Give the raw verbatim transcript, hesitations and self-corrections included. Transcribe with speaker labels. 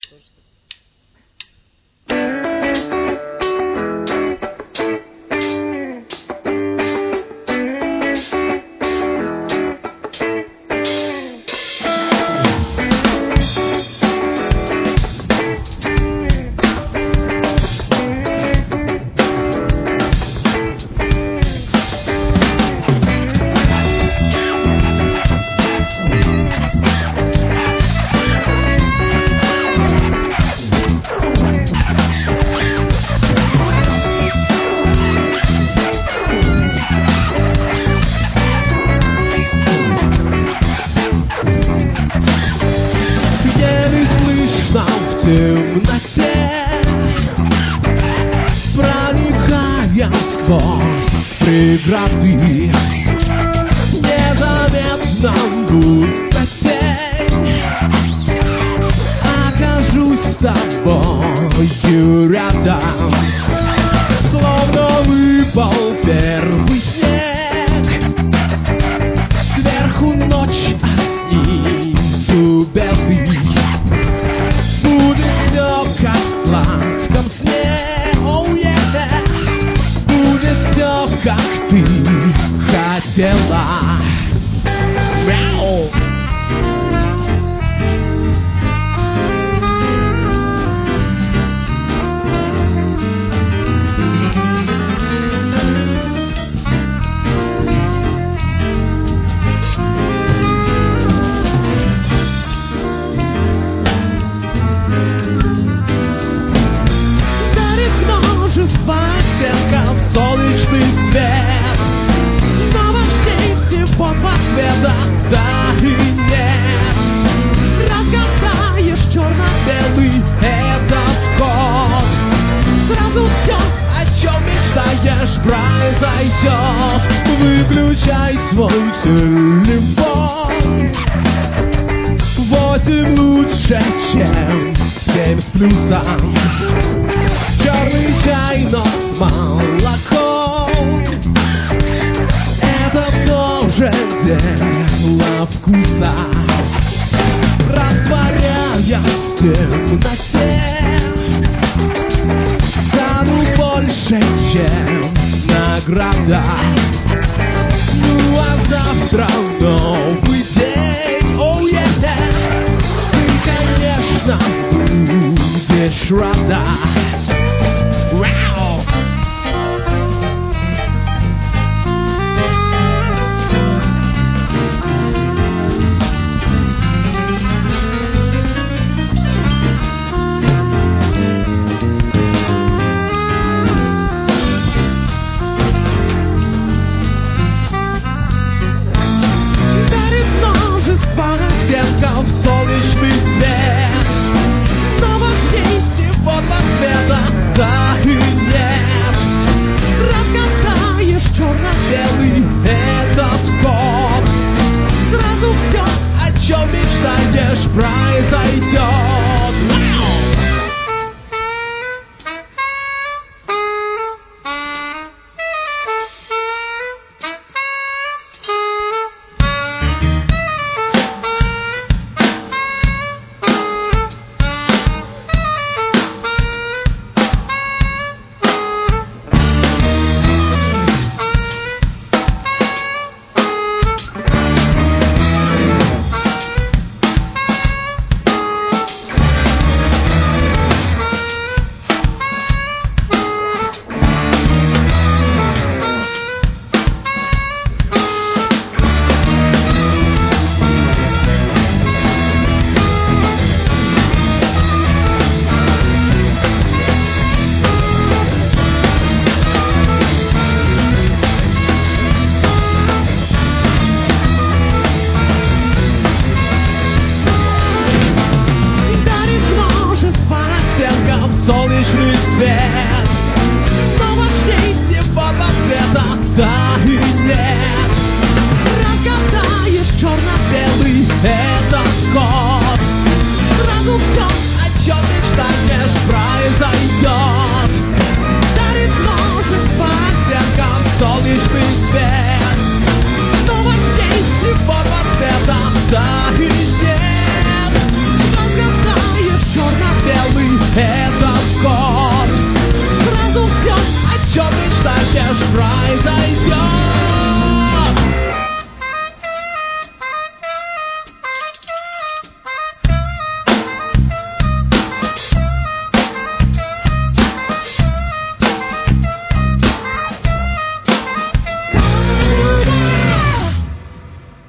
Speaker 1: Преграды незаметно будто тень. Окажусь с тобою рядом, словно выпал первый снег. Сверху ночь, а снизу белый. Будет все как в сладком сне. Oh, yeah. Будет все как ты хотела. Мяу. Дарит множество оттенков солнечный свет. Новостей всего по цвета, да и нет. Разгадаешь черно-белый этот код. Сразу все, о чем мечтаешь, произойдет. Выключай свой телефон. Восемь лучше, чем семь с плюсом. Черный чай, но с молоком. Это тоже дело вкуса. Растворяясь в темноте, стану больше, чем награда. Ну а завтра новый день. Oh, yeah. Ты, конечно, будешь рада. Wow. Дарит множество оттенков солнечный свет. Новостей всего по цвета, лишь произойдет.